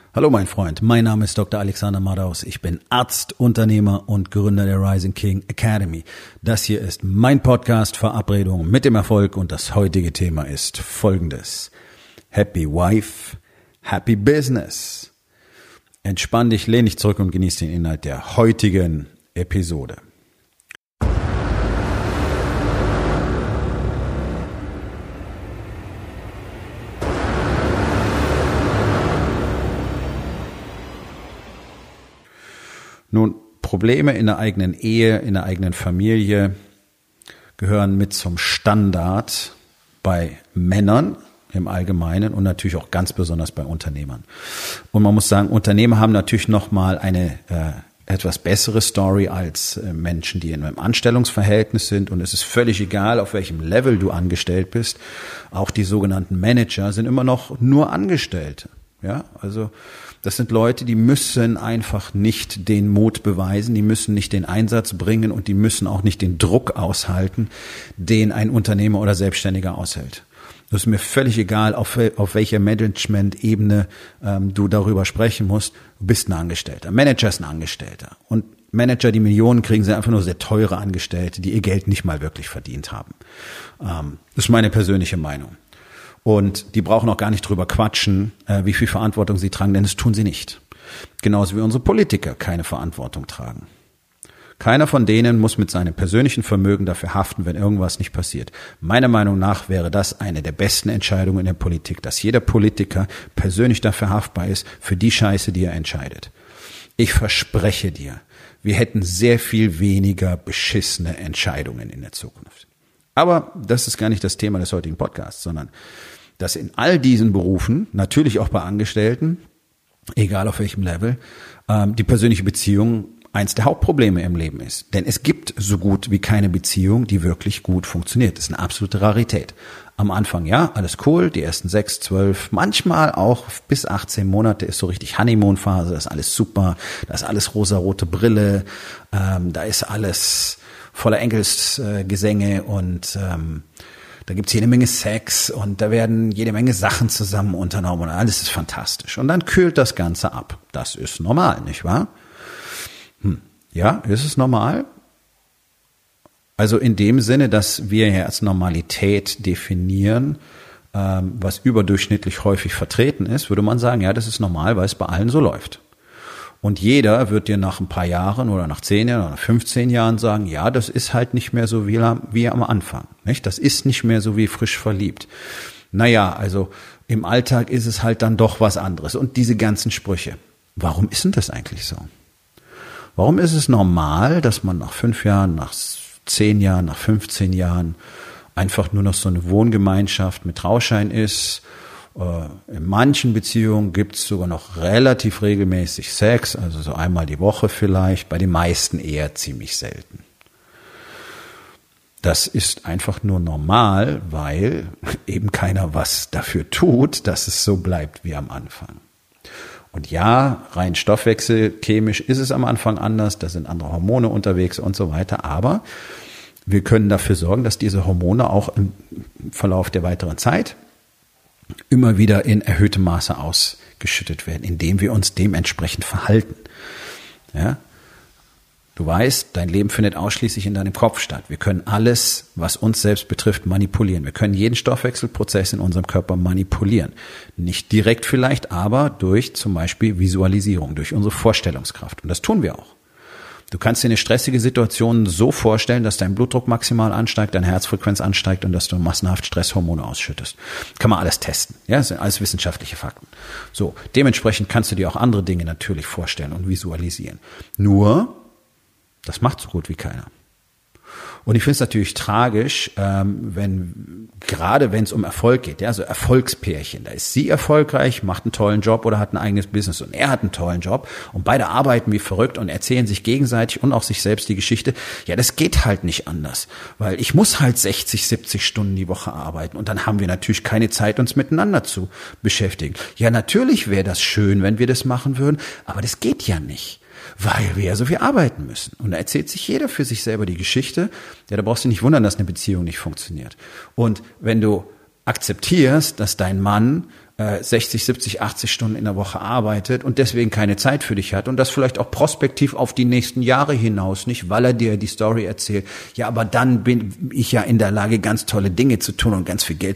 Hallo mein Freund, mein Name ist Dr. Alexander Madaus. Ich bin Arzt, Unternehmer und Gründer der Rising King Academy. Das hier ist mein Podcast Verabredung mit dem Erfolg und das heutige Thema ist folgendes. Happy Wife, Happy Business. Entspann dich, lehn dich zurück und genieß den Inhalt der heutigen Episode. Nun, Probleme in der eigenen Ehe, in der eigenen Familie gehören mit zum Standard bei Männern im Allgemeinen und natürlich auch ganz besonders bei Unternehmern. Und man muss sagen, Unternehmer haben natürlich nochmal eine etwas bessere Story als Menschen, die in einem Anstellungsverhältnis sind. Und es ist völlig egal, auf welchem Level du angestellt bist. Auch die sogenannten Manager sind immer noch nur Angestellte. Ja, also das sind Leute, die müssen einfach nicht den Mut beweisen, die müssen nicht den Einsatz bringen und die müssen auch nicht den Druck aushalten, den ein Unternehmer oder Selbstständiger aushält. Das ist mir völlig egal, auf welcher Management-Ebene du darüber sprechen musst. Du bist ein Angestellter. Manager ist ein Angestellter. Und Manager, die Millionen kriegen, sind einfach nur sehr teure Angestellte, die ihr Geld nicht mal wirklich verdient haben. Das ist meine persönliche Meinung. Und die brauchen auch gar nicht drüber quatschen, wie viel Verantwortung sie tragen, denn das tun sie nicht. Genauso wie unsere Politiker keine Verantwortung tragen. Keiner von denen muss mit seinem persönlichen Vermögen dafür haften, wenn irgendwas nicht passiert. Meiner Meinung nach wäre das eine der besten Entscheidungen in der Politik, dass jeder Politiker persönlich dafür haftbar ist, für die Scheiße, die er entscheidet. Ich verspreche dir, wir hätten sehr viel weniger beschissene Entscheidungen in der Zukunft. Aber das ist gar nicht das Thema des heutigen Podcasts, sondern dass in all diesen Berufen, natürlich auch bei Angestellten, egal auf welchem Level, die persönliche Beziehung eins der Hauptprobleme im Leben ist. Denn es gibt so gut wie keine Beziehung, die wirklich gut funktioniert. Das ist eine absolute Rarität. Am Anfang, ja, alles cool, die ersten 6, 12, manchmal auch bis 18 Monate ist so richtig Honeymoon-Phase, das ist alles super, da ist alles rosarote Brille, da ist alles voller Engelsgesänge und da gibt's jede Menge Sex und da werden jede Menge Sachen zusammen unternommen und alles ist fantastisch. Und dann kühlt das Ganze ab. Das ist normal, nicht wahr? Ja, ist es normal? Also in dem Sinne, dass wir ja als Normalität definieren, was überdurchschnittlich häufig vertreten ist, würde man sagen, ja, das ist normal, weil es bei allen so läuft. Und jeder wird dir nach ein paar Jahren oder nach 10 Jahren oder 15 Jahren sagen, ja, das ist halt nicht mehr so wie am Anfang. Nicht? Das ist nicht mehr so wie frisch verliebt. Naja, also im Alltag ist es halt dann doch was anderes. Und diese ganzen Sprüche. Warum ist denn das eigentlich so? Warum ist es normal, dass man nach 5 Jahren, nach 10 Jahren, nach 15 Jahren einfach nur noch so eine Wohngemeinschaft mit Trauschein ist? In manchen Beziehungen gibt es sogar noch relativ regelmäßig Sex, also so einmal die Woche vielleicht, bei den meisten eher ziemlich selten. Das ist einfach nur normal, weil eben keiner was dafür tut, dass es so bleibt wie am Anfang. Und ja, rein stoffwechselchemisch ist es am Anfang anders, da sind andere Hormone unterwegs und so weiter, aber wir können dafür sorgen, dass diese Hormone auch im Verlauf der weiteren Zeit immer wieder in erhöhtem Maße ausgeschüttet werden, indem wir uns dementsprechend verhalten. Ja? Du weißt, dein Leben findet ausschließlich in deinem Kopf statt. Wir können alles, was uns selbst betrifft, manipulieren. Wir können jeden Stoffwechselprozess in unserem Körper manipulieren. Nicht direkt vielleicht, aber durch zum Beispiel Visualisierung, durch unsere Vorstellungskraft. Und das tun wir auch. Du kannst dir eine stressige Situation so vorstellen, dass dein Blutdruck maximal ansteigt, deine Herzfrequenz ansteigt und dass du massenhaft Stresshormone ausschüttest. Kann man alles testen. Ja, das sind alles wissenschaftliche Fakten. So, dementsprechend kannst du dir auch andere Dinge natürlich vorstellen und visualisieren. Nur, das macht so gut wie keiner. Und ich finde es natürlich tragisch, gerade wenn es um Erfolg geht, ja, so Erfolgspärchen, da ist sie erfolgreich, macht einen tollen Job oder hat ein eigenes Business und er hat einen tollen Job und beide arbeiten wie verrückt und erzählen sich gegenseitig und auch sich selbst die Geschichte, ja, das geht halt nicht anders, weil ich muss halt 60, 70 Stunden die Woche arbeiten und dann haben wir natürlich keine Zeit, uns miteinander zu beschäftigen. Ja, natürlich wäre das schön, wenn wir das machen würden, aber das geht ja nicht. Weil wir ja so viel arbeiten müssen. Und da erzählt sich jeder für sich selber die Geschichte. Ja, da brauchst du nicht wundern, dass eine Beziehung nicht funktioniert. Und wenn du akzeptierst, dass dein Mann 60, 70, 80 Stunden in der Woche arbeitet und deswegen keine Zeit für dich hat und das vielleicht auch prospektiv auf die nächsten Jahre hinaus nicht, weil er dir die Story erzählt, ja, aber dann bin ich ja in der Lage, ganz tolle Dinge zu tun und ganz viel Geld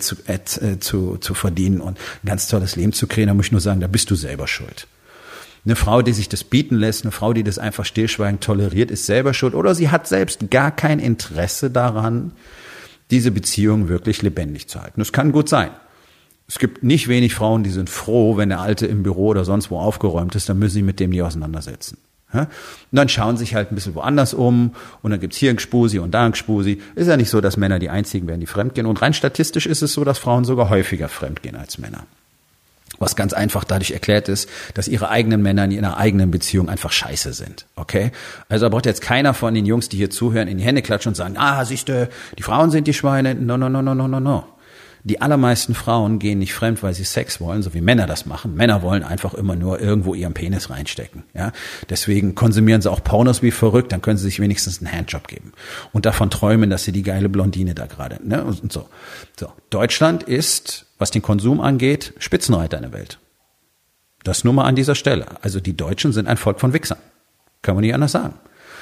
zu verdienen und ein ganz tolles Leben zu kreieren, da muss ich nur sagen, da bist du selber schuld. Eine Frau, die sich das bieten lässt, eine Frau, die das einfach stillschweigend toleriert, ist selber schuld oder sie hat selbst gar kein Interesse daran, diese Beziehung wirklich lebendig zu halten. Das kann gut sein. Es gibt nicht wenig Frauen, die sind froh, wenn der Alte im Büro oder sonst wo aufgeräumt ist, dann müssen sie mit dem nie auseinandersetzen. Und dann schauen sich halt ein bisschen woanders um und dann gibt's hier ein Gspusi und da ein Gspusi. Ist ja nicht so, dass Männer die einzigen werden, die fremdgehen. Und rein statistisch ist es so, dass Frauen sogar häufiger fremdgehen als Männer. Was ganz einfach dadurch erklärt ist, dass ihre eigenen Männer in ihrer eigenen Beziehung einfach scheiße sind. Okay? Also da braucht jetzt keiner von den Jungs, die hier zuhören, in die Hände klatschen und sagen, siehste, die Frauen sind die Schweine. No, no, no, no, no, no, no. Die allermeisten Frauen gehen nicht fremd, weil sie Sex wollen, so wie Männer das machen. Männer wollen einfach immer nur irgendwo ihren Penis reinstecken. Ja, deswegen konsumieren sie auch Pornos wie verrückt. Dann können sie sich wenigstens einen Handjob geben und davon träumen, dass sie die geile Blondine da gerade. Ne? Und so. Deutschland ist, was den Konsum angeht, Spitzenreiter in der Welt. Das nur mal an dieser Stelle. Also die Deutschen sind ein Volk von Wichsern. Kann man nicht anders sagen.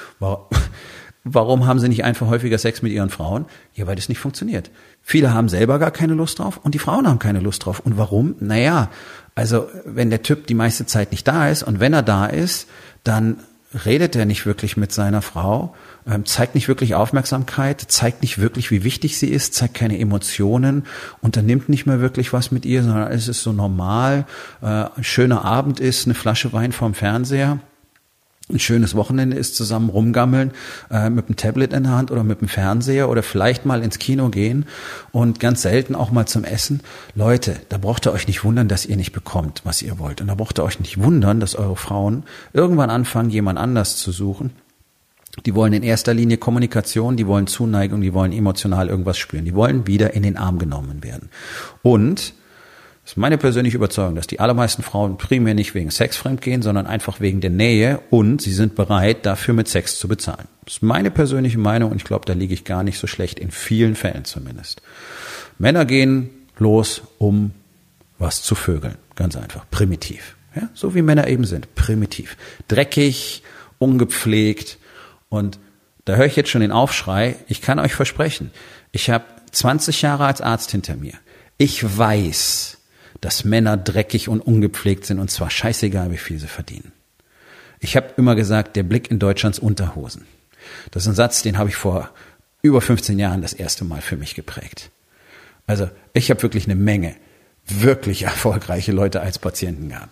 Warum haben sie nicht einfach häufiger Sex mit ihren Frauen? Ja, weil das nicht funktioniert. Viele haben selber gar keine Lust drauf und die Frauen haben keine Lust drauf. Und warum? Naja, also wenn der Typ die meiste Zeit nicht da ist und wenn er da ist, dann redet er nicht wirklich mit seiner Frau, zeigt nicht wirklich Aufmerksamkeit, zeigt nicht wirklich, wie wichtig sie ist, zeigt keine Emotionen, unternimmt nicht mehr wirklich was mit ihr, sondern es ist so normal, ein schöner Abend ist, eine Flasche Wein vorm Fernseher. Ein schönes Wochenende ist zusammen rumgammeln, mit dem Tablet in der Hand oder mit dem Fernseher oder vielleicht mal ins Kino gehen und ganz selten auch mal zum Essen. Leute, da braucht ihr euch nicht wundern, dass ihr nicht bekommt, was ihr wollt. Und da braucht ihr euch nicht wundern, dass eure Frauen irgendwann anfangen, jemand anders zu suchen. Die wollen in erster Linie Kommunikation, die wollen Zuneigung, die wollen emotional irgendwas spüren. Die wollen wieder in den Arm genommen werden. Und das ist meine persönliche Überzeugung, dass die allermeisten Frauen primär nicht wegen Sex fremdgehen, sondern einfach wegen der Nähe und sie sind bereit, dafür mit Sex zu bezahlen. Das ist meine persönliche Meinung und ich glaube, da liege ich gar nicht so schlecht, in vielen Fällen zumindest. Männer gehen los, um was zu vögeln. Ganz einfach. Primitiv. Ja, so wie Männer eben sind. Primitiv. Dreckig, ungepflegt und da höre ich jetzt schon den Aufschrei. Ich kann euch versprechen, ich habe 20 Jahre als Arzt hinter mir. Ich weiß, dass Männer dreckig und ungepflegt sind und zwar scheißegal, wie viel sie verdienen. Ich habe immer gesagt, der Blick in Deutschlands Unterhosen. Das ist ein Satz, den habe ich vor über 15 Jahren das erste Mal für mich geprägt. Also ich habe wirklich eine Menge wirklich erfolgreiche Leute als Patienten gehabt.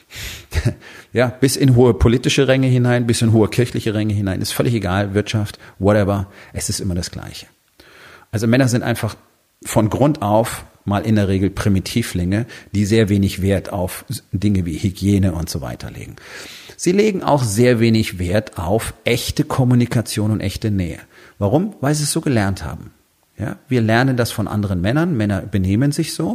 Ja, bis in hohe politische Ränge hinein, bis in hohe kirchliche Ränge hinein, ist völlig egal, Wirtschaft, whatever, es ist immer das Gleiche. Also Männer sind einfach von Grund auf mal in der Regel Primitivlinge, die sehr wenig Wert auf Dinge wie Hygiene und so weiter legen. Sie legen auch sehr wenig Wert auf echte Kommunikation und echte Nähe. Warum? Weil sie es so gelernt haben. Ja, wir lernen das von anderen Männern. Männer benehmen sich so.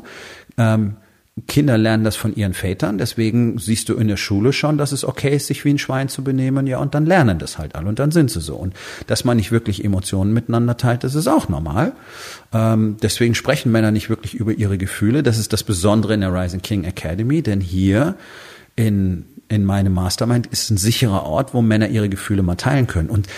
Kinder lernen das von ihren Vätern, deswegen siehst du in der Schule schon, dass es okay ist, sich wie ein Schwein zu benehmen, ja, und dann lernen das halt alle und dann sind sie so. Und dass man nicht wirklich Emotionen miteinander teilt, das ist auch normal. Deswegen sprechen Männer nicht wirklich über ihre Gefühle. Das ist das Besondere in der Rising King Academy, denn hier in meinem Mastermind ist ein sicherer Ort, wo Männer ihre Gefühle mal teilen können. Und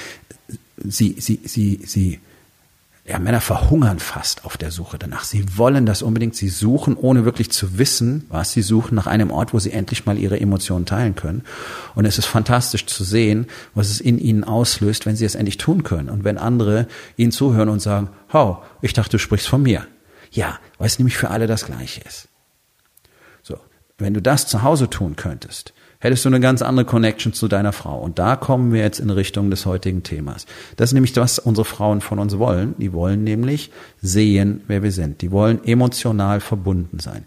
Männer verhungern fast auf der Suche danach. Sie wollen das unbedingt. Sie suchen, ohne wirklich zu wissen, was sie suchen, nach einem Ort, wo sie endlich mal ihre Emotionen teilen können. Und es ist fantastisch zu sehen, was es in ihnen auslöst, wenn sie es endlich tun können. Und wenn andere ihnen zuhören und sagen, oh, ich dachte, du sprichst von mir. Ja, weil es nämlich für alle das Gleiche ist. So, wenn du das zu Hause tun könntest, hättest du eine ganz andere Connection zu deiner Frau. Und da kommen wir jetzt in Richtung des heutigen Themas. Das ist nämlich das, was unsere Frauen von uns wollen. Die wollen nämlich sehen, wer wir sind. Die wollen emotional verbunden sein.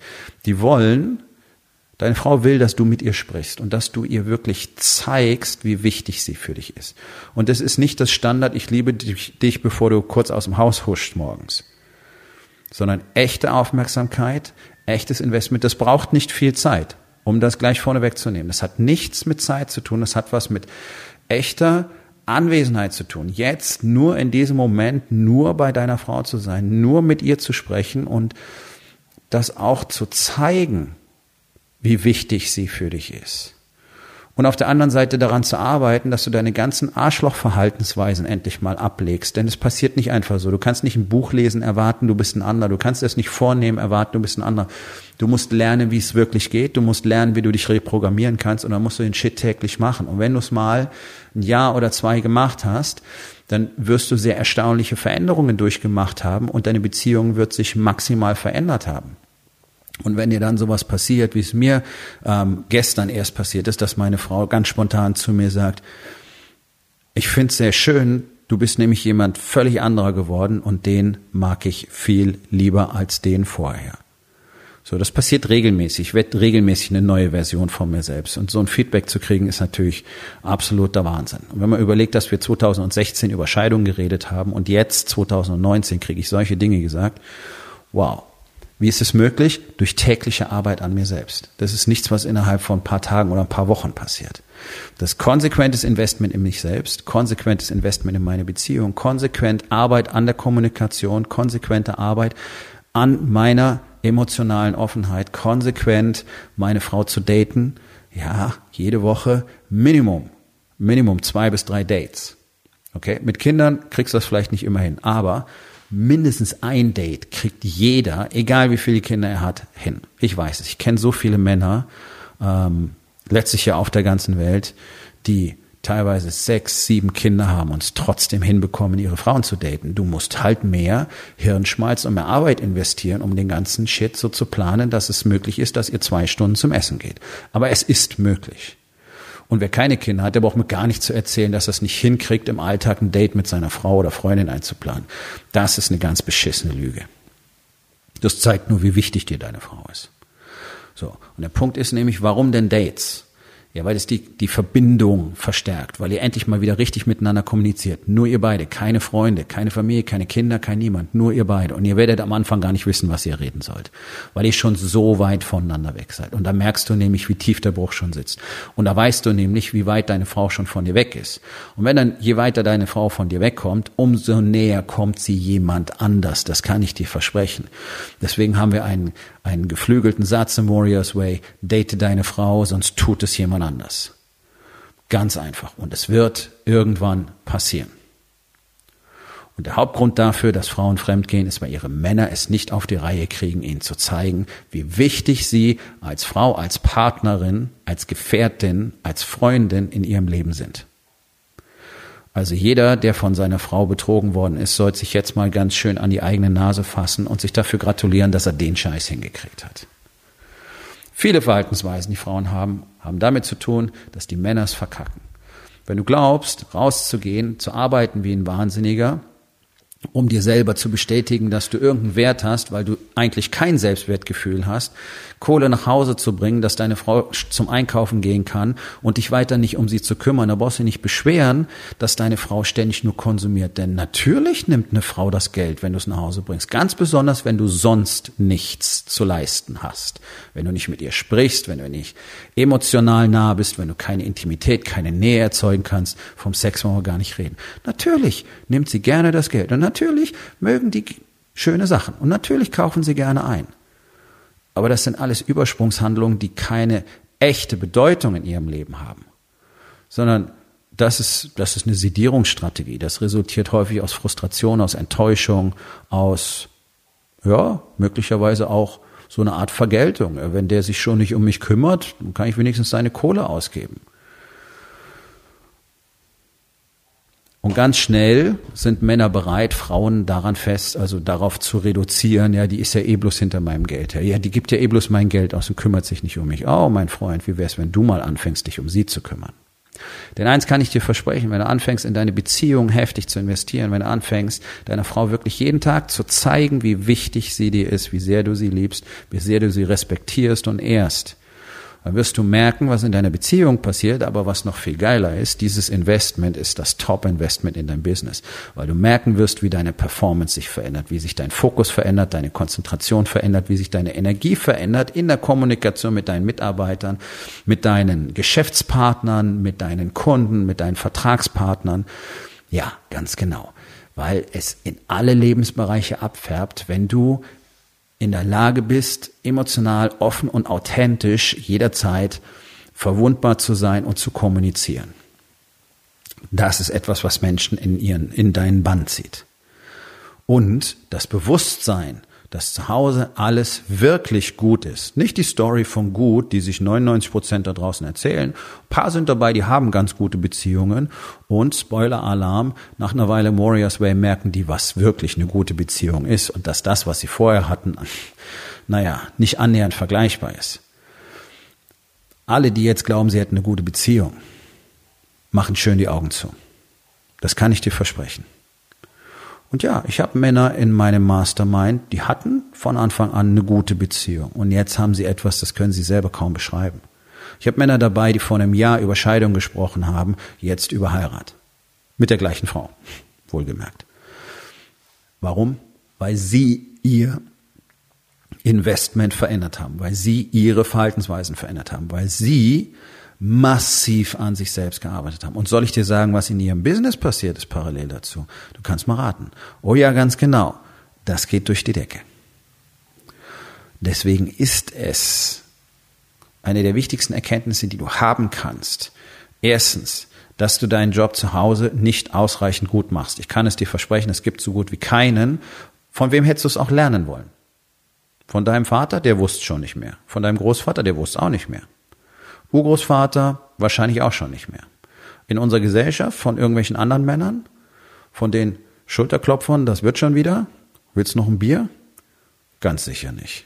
Deine Frau will, dass du mit ihr sprichst und dass du ihr wirklich zeigst, wie wichtig sie für dich ist. Und das ist nicht das Standard, ich liebe dich, bevor du kurz aus dem Haus huschst morgens. Sondern echte Aufmerksamkeit, echtes Investment. Das braucht nicht viel Zeit. Um das gleich vorne wegzunehmen. Das hat nichts mit Zeit zu tun, das hat was mit echter Anwesenheit zu tun. Jetzt nur in diesem Moment, nur bei deiner Frau zu sein, nur mit ihr zu sprechen und das auch zu zeigen, wie wichtig sie für dich ist. Und auf der anderen Seite daran zu arbeiten, dass du deine ganzen Arschlochverhaltensweisen endlich mal ablegst. Denn es passiert nicht einfach so. Du kannst nicht ein Buch lesen, erwarten, du bist ein anderer. Du kannst es nicht vornehmen, erwarten, du bist ein anderer. Du musst lernen, wie es wirklich geht. Du musst lernen, wie du dich reprogrammieren kannst. Und dann musst du den Shit täglich machen. Und wenn du es mal ein Jahr oder 2 gemacht hast, dann wirst du sehr erstaunliche Veränderungen durchgemacht haben und deine Beziehung wird sich maximal verändert haben. Und wenn dir dann sowas passiert, wie es mir gestern erst passiert ist, dass meine Frau ganz spontan zu mir sagt, ich finde es sehr schön, du bist nämlich jemand völlig anderer geworden und den mag ich viel lieber als den vorher. So, das passiert regelmäßig. Ich werde regelmäßig eine neue Version von mir selbst. Und so ein Feedback zu kriegen, ist natürlich absoluter Wahnsinn. Und wenn man überlegt, dass wir 2016 über Scheidung geredet haben und jetzt 2019 kriege ich solche Dinge gesagt, wow. Wie ist es möglich? Durch tägliche Arbeit an mir selbst. Das ist nichts, was innerhalb von ein paar Tagen oder ein paar Wochen passiert. Das konsequentes Investment in mich selbst, konsequentes Investment in meine Beziehung, konsequent Arbeit an der Kommunikation, konsequente Arbeit an meiner emotionalen Offenheit, konsequent meine Frau zu daten. Ja, jede Woche Minimum 2 bis 3 Dates. Okay, mit Kindern kriegst du das vielleicht nicht immer hin, aber mindestens ein Date kriegt jeder, egal wie viele Kinder er hat, hin. Ich weiß es. Ich kenne so viele Männer, letztlich ja auf der ganzen Welt, die teilweise 6, 7 Kinder haben und es trotzdem hinbekommen, ihre Frauen zu daten. Du musst halt mehr Hirnschmalz und mehr Arbeit investieren, um den ganzen Shit so zu planen, dass es möglich ist, dass ihr 2 Stunden zum Essen geht. Aber es ist möglich. Und wer keine Kinder hat, der braucht mir gar nicht zu erzählen, dass er es nicht hinkriegt, im Alltag ein Date mit seiner Frau oder Freundin einzuplanen. Das ist eine ganz beschissene Lüge. Das zeigt nur, wie wichtig dir deine Frau ist. So. Und der Punkt ist nämlich, warum denn Dates? Ja, weil es die Verbindung verstärkt, weil ihr endlich mal wieder richtig miteinander kommuniziert. Nur ihr beide, keine Freunde, keine Familie, keine Kinder, kein Niemand, nur ihr beide. Und ihr werdet am Anfang gar nicht wissen, was ihr reden sollt, weil ihr schon so weit voneinander weg seid. Und da merkst du nämlich, wie tief der Bruch schon sitzt. Und da weißt du nämlich, wie weit deine Frau schon von dir weg ist. Und wenn dann, je weiter deine Frau von dir wegkommt, umso näher kommt sie jemand anders. Das kann ich dir versprechen. Deswegen haben wir einen geflügelten Satz im Warriors Way: Date deine Frau, sonst tut es jemand anders. Ganz einfach. Und es wird irgendwann passieren. Und der Hauptgrund dafür, dass Frauen fremdgehen, ist, weil ihre Männer es nicht auf die Reihe kriegen, ihnen zu zeigen, wie wichtig sie als Frau, als Partnerin, als Gefährtin, als Freundin in ihrem Leben sind. Also jeder, der von seiner Frau betrogen worden ist, sollte sich jetzt mal ganz schön an die eigene Nase fassen und sich dafür gratulieren, dass er den Scheiß hingekriegt hat. Viele Verhaltensweisen, die Frauen haben damit zu tun, dass die Männer es verkacken. Wenn du glaubst, rauszugehen, zu arbeiten wie ein Wahnsinniger, um dir selber zu bestätigen, dass du irgendeinen Wert hast, weil du eigentlich kein Selbstwertgefühl hast, Kohle nach Hause zu bringen, dass deine Frau zum Einkaufen gehen kann und dich weiter nicht um sie zu kümmern. Da brauchst du nicht beschweren, dass deine Frau ständig nur konsumiert. Denn natürlich nimmt eine Frau das Geld, wenn du es nach Hause bringst. Ganz besonders, wenn du sonst nichts zu leisten hast. Wenn du nicht mit ihr sprichst, wenn du nicht emotional nah bist, wenn du keine Intimität, keine Nähe erzeugen kannst, vom Sex wollen wir gar nicht reden. Natürlich nimmt sie gerne das Geld. Und natürlich mögen die schöne Sachen. Und natürlich kaufen sie gerne ein. Aber das sind alles Übersprungshandlungen, die keine echte Bedeutung in ihrem Leben haben. Sondern das ist eine Sedierungsstrategie. Das resultiert häufig aus Frustration, aus Enttäuschung, aus, ja, möglicherweise auch so eine Art Vergeltung. Wenn der sich schon nicht um mich kümmert, dann kann ich wenigstens seine Kohle ausgeben. Und ganz schnell sind Männer bereit, Frauen daran fest, also darauf zu reduzieren, ja, die ist ja eh bloß hinter meinem Geld her. Ja, die gibt ja eh bloß mein Geld aus und kümmert sich nicht um mich. Oh, mein Freund, wie wär's, wenn du mal anfängst, dich um sie zu kümmern? Denn eins kann ich dir versprechen, wenn du anfängst, in deine Beziehung heftig zu investieren, wenn du anfängst, deiner Frau wirklich jeden Tag zu zeigen, wie wichtig sie dir ist, wie sehr du sie liebst, wie sehr du sie respektierst und ehrst, dann wirst du merken, was in deiner Beziehung passiert, aber was noch viel geiler ist, dieses Investment ist das Top-Investment in dein Business, weil du merken wirst, wie deine Performance sich verändert, wie sich dein Fokus verändert, deine Konzentration verändert, wie sich deine Energie verändert in der Kommunikation mit deinen Mitarbeitern, mit deinen Geschäftspartnern, mit deinen Kunden, mit deinen Vertragspartnern. Ja, ganz genau, weil es in alle Lebensbereiche abfärbt, wenn du in der Lage bist, emotional offen und authentisch jederzeit verwundbar zu sein und zu kommunizieren. Das ist etwas, was Menschen in deinen Bann zieht. Und das Bewusstsein, dass zu Hause alles wirklich gut ist. Nicht die Story von gut, die sich 99% da draußen erzählen. Ein paar sind dabei, die haben ganz gute Beziehungen. Und Spoiler-Alarm, nach einer Weile Warriors Way merken die, was wirklich eine gute Beziehung ist. Und dass das, was sie vorher hatten, nicht annähernd vergleichbar ist. Alle, die jetzt glauben, sie hätten eine gute Beziehung, machen schön die Augen zu. Das kann ich dir versprechen. Und ja, ich habe Männer in meinem Mastermind, die hatten von Anfang an eine gute Beziehung. Und jetzt haben sie etwas, das können sie selber kaum beschreiben. Ich habe Männer dabei, die vor einem Jahr über Scheidung gesprochen haben, jetzt über Heirat. Mit der gleichen Frau, wohlgemerkt. Warum? Weil sie ihr Investment verändert haben, weil sie ihre Verhaltensweisen verändert haben, weil sie massiv an sich selbst gearbeitet haben. Und soll ich dir sagen, was in ihrem Business passiert ist parallel dazu? Du kannst mal raten. Oh ja, ganz genau. Das geht durch die Decke. Deswegen ist es eine der wichtigsten Erkenntnisse, die du haben kannst. Erstens, dass du deinen Job zu Hause nicht ausreichend gut machst. Ich kann es dir versprechen, es gibt so gut wie keinen. Von wem hättest du es auch lernen wollen? Von deinem Vater? Der wusste schon nicht mehr. Von deinem Großvater? Der wusste auch nicht mehr. Urgroßvater wahrscheinlich auch schon nicht mehr. In unserer Gesellschaft von irgendwelchen anderen Männern, von den Schulterklopfern, das wird schon wieder. Willst du noch ein Bier? Ganz sicher nicht.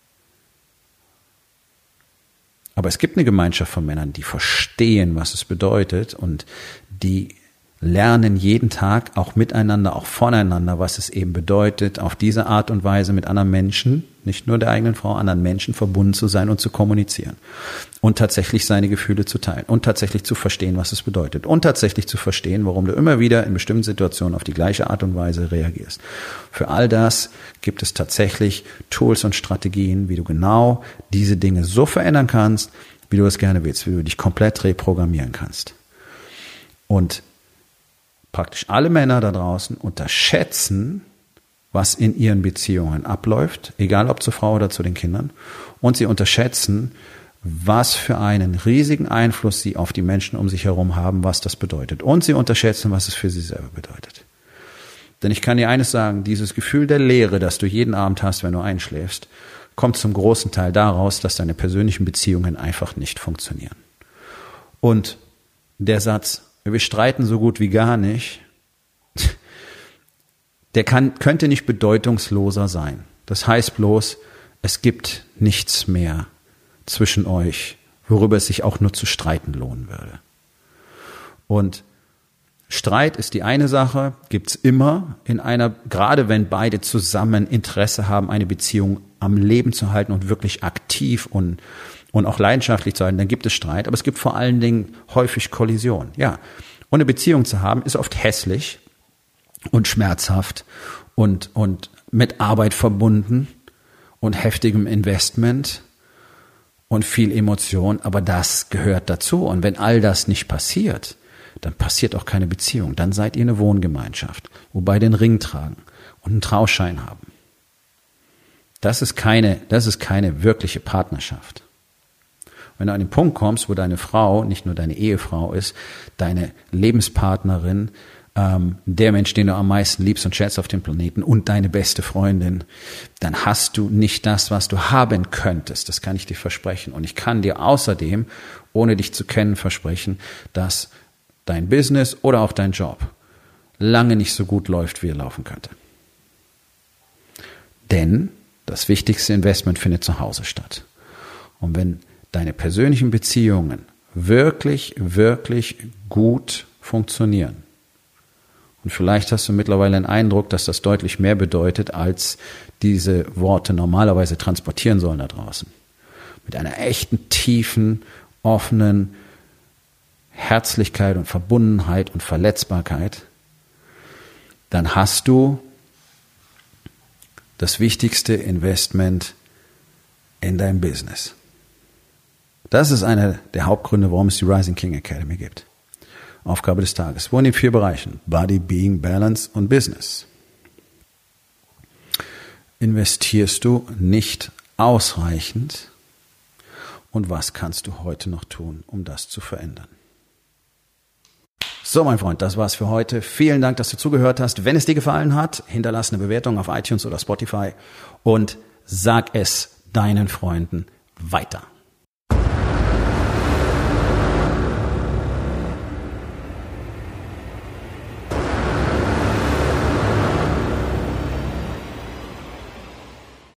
Aber es gibt eine Gemeinschaft von Männern, die verstehen, was es bedeutet und die lernen jeden Tag auch miteinander, auch voneinander, was es eben bedeutet, auf diese Art und Weise mit anderen Menschen, nicht nur der eigenen Frau, anderen Menschen verbunden zu sein und zu kommunizieren und tatsächlich seine Gefühle zu teilen und tatsächlich zu verstehen, was es bedeutet und tatsächlich zu verstehen, warum du immer wieder in bestimmten Situationen auf die gleiche Art und Weise reagierst. Für all das gibt es tatsächlich Tools und Strategien, wie du genau diese Dinge so verändern kannst, wie du es gerne willst, wie du dich komplett reprogrammieren kannst. Und praktisch alle Männer da draußen unterschätzen, was in ihren Beziehungen abläuft, egal ob zur Frau oder zu den Kindern. Und sie unterschätzen, was für einen riesigen Einfluss sie auf die Menschen um sich herum haben, was das bedeutet. Und sie unterschätzen, was es für sie selber bedeutet. Denn ich kann dir eines sagen, dieses Gefühl der Leere, das du jeden Abend hast, wenn du einschläfst, kommt zum großen Teil daraus, dass deine persönlichen Beziehungen einfach nicht funktionieren. Und der Satz, wir streiten so gut wie gar nicht, der könnte nicht bedeutungsloser sein. Das heißt bloß, es gibt nichts mehr zwischen euch, worüber es sich auch nur zu streiten lohnen würde. Und Streit ist die eine Sache, gibt's immer gerade wenn beide zusammen Interesse haben, eine Beziehung am Leben zu halten und wirklich aktiv und auch leidenschaftlich zu halten, dann gibt es Streit, aber es gibt vor allen Dingen häufig Kollision. Ja, und eine Beziehung zu haben ist oft hässlich und schmerzhaft und mit Arbeit verbunden und heftigem Investment und viel Emotion, aber das gehört dazu. Und wenn all das nicht passiert, dann passiert auch keine Beziehung. Dann seid ihr eine Wohngemeinschaft, wo beide den Ring tragen und einen Trauschein haben. Das ist keine wirkliche Partnerschaft. Wenn du an den Punkt kommst, wo deine Frau nicht nur deine Ehefrau ist, deine Lebenspartnerin, der Mensch, den du am meisten liebst und schätzt auf dem Planeten und deine beste Freundin, dann hast du nicht das, was du haben könntest. Das kann ich dir versprechen. Und ich kann dir außerdem, ohne dich zu kennen, versprechen, dass dein Business oder auch dein Job lange nicht so gut läuft, wie er laufen könnte. Denn das wichtigste Investment findet zu Hause statt. Und wenn deine persönlichen Beziehungen wirklich, wirklich gut funktionieren, und vielleicht hast du mittlerweile den Eindruck, dass das deutlich mehr bedeutet, als diese Worte normalerweise transportieren sollen da draußen. Mit einer echten, tiefen, offenen Herzlichkeit und Verbundenheit und Verletzbarkeit, dann hast du das wichtigste Investment in dein Business. Das ist einer der Hauptgründe, warum es die Rising King Academy gibt. Aufgabe des Tages. Wo in den 4 Bereichen? Body, Being, Balance und Business. investierst du nicht ausreichend? Und was kannst du heute noch tun, um das zu verändern? So, mein Freund, das war's für heute. Vielen Dank, dass du zugehört hast. Wenn es dir gefallen hat, hinterlass eine Bewertung auf iTunes oder Spotify und sag es deinen Freunden weiter.